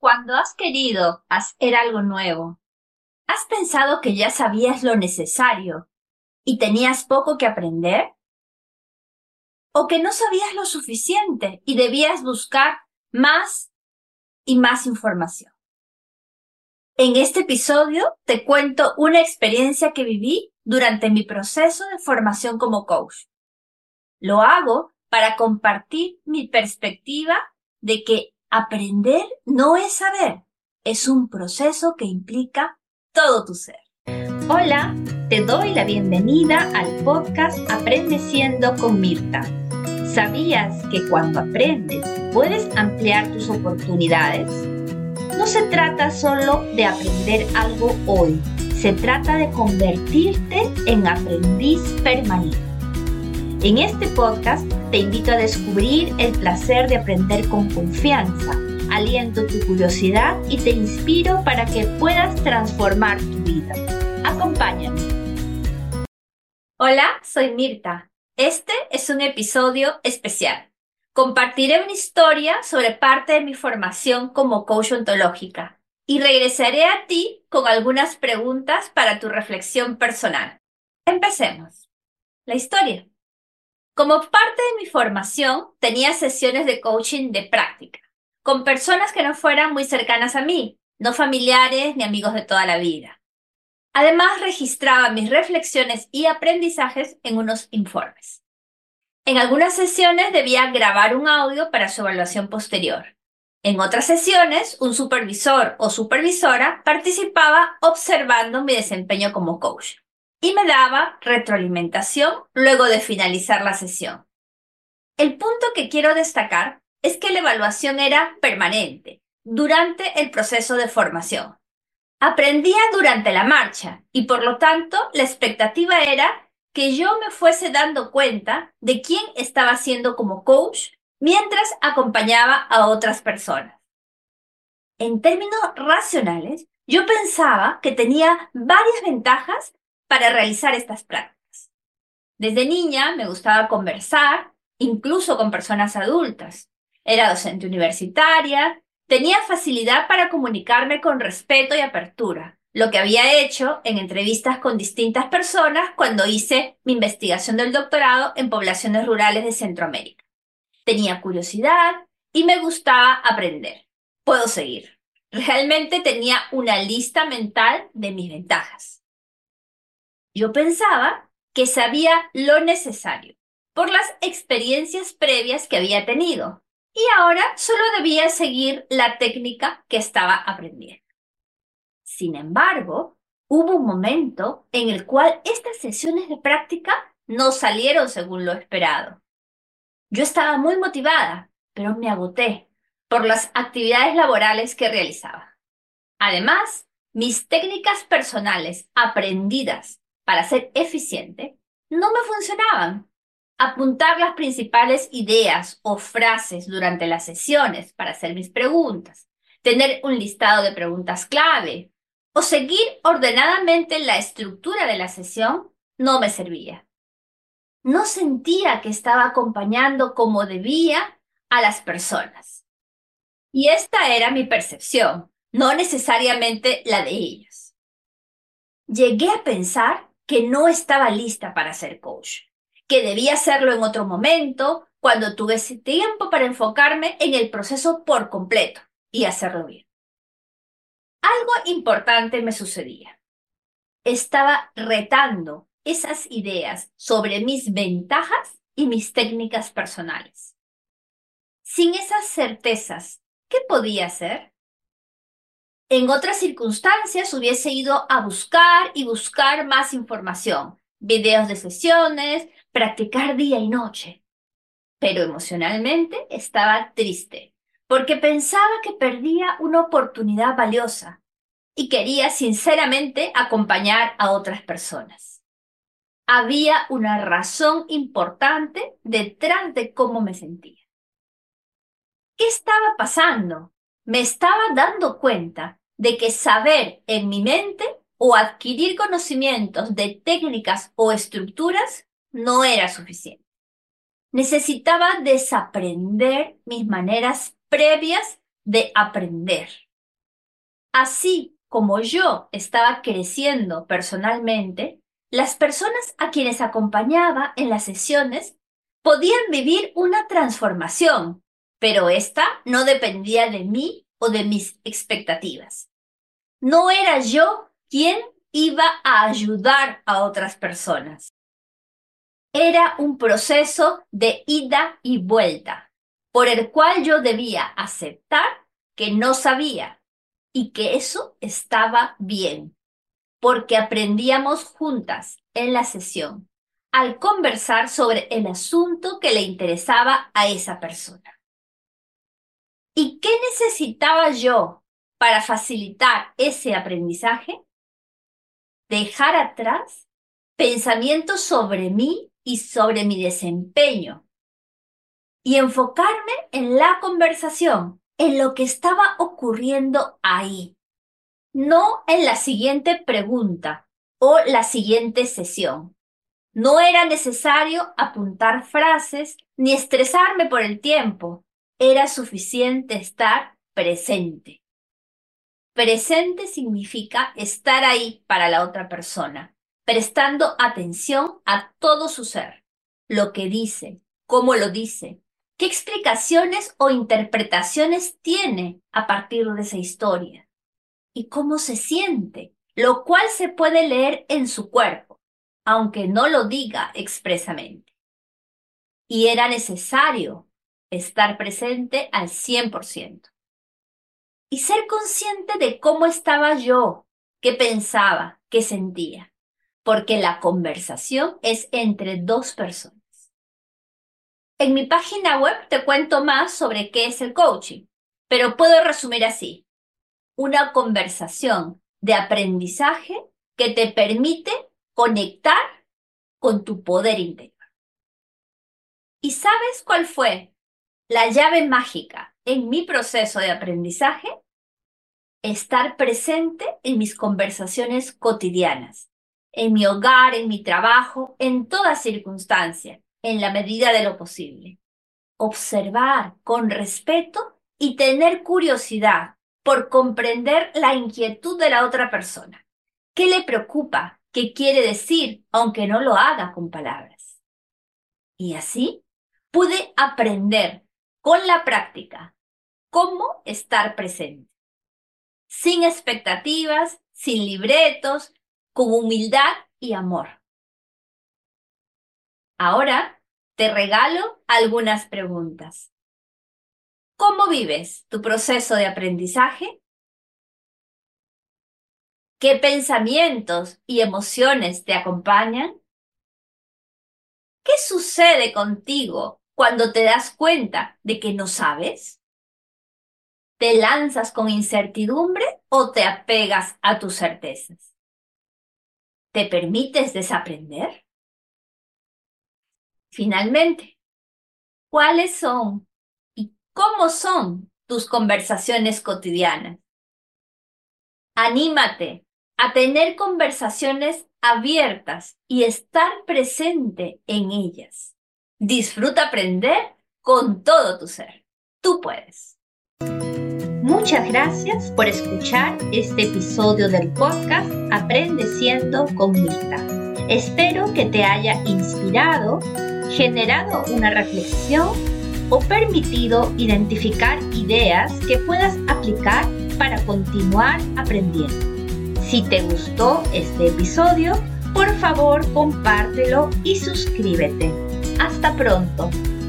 Cuando has querido hacer algo nuevo, ¿has pensado que ya sabías lo necesario y tenías poco que aprender? ¿O que no sabías lo suficiente y debías buscar más y más información? En este episodio te cuento una experiencia que viví durante mi proceso de formación como coach. Lo hago para compartir mi perspectiva de que aprender no es saber, es un proceso que implica todo tu ser. Hola, te doy la bienvenida al podcast Aprende Siendo con Mirta. ¿Sabías que cuando aprendes puedes ampliar tus oportunidades? No se trata solo de aprender algo hoy, se trata de convertirte en aprendiz permanente. En este podcast te invito a descubrir el placer de aprender con confianza, aliento tu curiosidad y te inspiro para que puedas transformar tu vida. Acompáñame. Hola, soy Mirta. Este es un episodio especial. Compartiré una historia sobre parte de mi formación como coach ontológica y regresaré a ti con algunas preguntas para tu reflexión personal. Empecemos. La historia. Como parte de mi formación, tenía sesiones de coaching de práctica, con personas que no fueran muy cercanas a mí, no familiares ni amigos de toda la vida. Además, registraba mis reflexiones y aprendizajes en unos informes. En algunas sesiones debía grabar un audio para su evaluación posterior. En otras sesiones, un supervisor o supervisora participaba observando mi desempeño como coach y me daba retroalimentación luego de finalizar la sesión. El punto que quiero destacar es que la evaluación era permanente durante el proceso de formación. Aprendía durante la marcha y por lo tanto la expectativa era que yo me fuese dando cuenta de quién estaba haciendo como coach mientras acompañaba a otras personas. En términos racionales, yo pensaba que tenía varias ventajas para realizar estas prácticas. Desde niña me gustaba conversar, incluso con personas adultas. Era docente universitaria, tenía facilidad para comunicarme con respeto y apertura, lo que había hecho en entrevistas con distintas personas cuando hice mi investigación del doctorado en poblaciones rurales de Centroamérica. Tenía curiosidad y me gustaba aprender. Puedo seguir. Realmente tenía una lista mental de mis ventajas. Yo pensaba que sabía lo necesario por las experiencias previas que había tenido y ahora solo debía seguir la técnica que estaba aprendiendo. Sin embargo, hubo un momento en el cual estas sesiones de práctica no salieron según lo esperado. Yo estaba muy motivada, pero me agoté por las actividades laborales que realizaba. Además, mis técnicas personales aprendidas para ser eficiente no me funcionaban. Apuntar las principales ideas o frases durante las sesiones para hacer mis preguntas, tener un listado de preguntas clave o seguir ordenadamente la estructura de la sesión no me servía. No sentía que estaba acompañando como debía a las personas. Y esta era mi percepción, no necesariamente la de ellas. Llegué a pensar que no estaba lista para ser coach, que debía hacerlo en otro momento, cuando tuviese tiempo para enfocarme en el proceso por completo y hacerlo bien. Algo importante me sucedía. Estaba retando esas ideas sobre mis ventajas y mis técnicas personales. Sin esas certezas, ¿qué podía hacer? En otras circunstancias hubiese ido a buscar y buscar más información, videos de sesiones, practicar día y noche. Pero emocionalmente estaba triste, porque pensaba que perdía una oportunidad valiosa y quería sinceramente acompañar a otras personas. Había una razón importante detrás de cómo me sentía. ¿Qué estaba pasando? Me estaba dando cuenta de que saber en mi mente o adquirir conocimientos de técnicas o estructuras no era suficiente. Necesitaba desaprender mis maneras previas de aprender. Así como yo estaba creciendo personalmente, las personas a quienes acompañaba en las sesiones podían vivir una transformación, pero esta no dependía de mí o de mis expectativas. No era yo quien iba a ayudar a otras personas. Era un proceso de ida y vuelta, por el cual yo debía aceptar que no sabía y que eso estaba bien, porque aprendíamos juntas en la sesión al conversar sobre el asunto que le interesaba a esa persona. ¿Y qué necesitaba yo para facilitar ese aprendizaje? Dejar atrás pensamientos sobre mí y sobre mi desempeño y enfocarme en la conversación, en lo que estaba ocurriendo ahí, no en la siguiente pregunta o la siguiente sesión. No era necesario apuntar frases ni estresarme por el tiempo. Era suficiente estar presente. Presente significa estar ahí para la otra persona, prestando atención a todo su ser, lo que dice, cómo lo dice, qué explicaciones o interpretaciones tiene a partir de esa historia y cómo se siente, lo cual se puede leer en su cuerpo, aunque no lo diga expresamente. Y era necesario estar presente al 100%. Y ser consciente de cómo estaba yo, qué pensaba, qué sentía, porque la conversación es entre dos personas. En mi página web te cuento más sobre qué es el coaching, pero puedo resumir así: una conversación de aprendizaje que te permite conectar con tu poder interior. ¿Y sabes cuál fue la llave mágica en mi proceso de aprendizaje? Estar presente en mis conversaciones cotidianas, en mi hogar, en mi trabajo, en toda circunstancia, en la medida de lo posible. Observar con respeto y tener curiosidad por comprender la inquietud de la otra persona. ¿Qué le preocupa? ¿Qué quiere decir, aunque no lo haga con palabras? Y así pude aprender con la práctica cómo estar presente, sin expectativas, sin libretos, con humildad y amor. Ahora te regalo algunas preguntas. ¿Cómo vives tu proceso de aprendizaje? ¿Qué pensamientos y emociones te acompañan? ¿Qué sucede contigo cuando te das cuenta de que no sabes? ¿Te lanzas con incertidumbre o te apegas a tus certezas? ¿Te permites desaprender? Finalmente, ¿cuáles son y cómo son tus conversaciones cotidianas? Anímate a tener conversaciones abiertas y estar presente en ellas. Disfruta aprender con todo tu ser. Tú puedes. Muchas gracias por escuchar este episodio del podcast Aprende Siendo con Mirta. Espero que te haya inspirado, generado una reflexión o permitido identificar ideas que puedas aplicar para continuar aprendiendo. Si te gustó este episodio, por favor compártelo y suscríbete. Hasta pronto.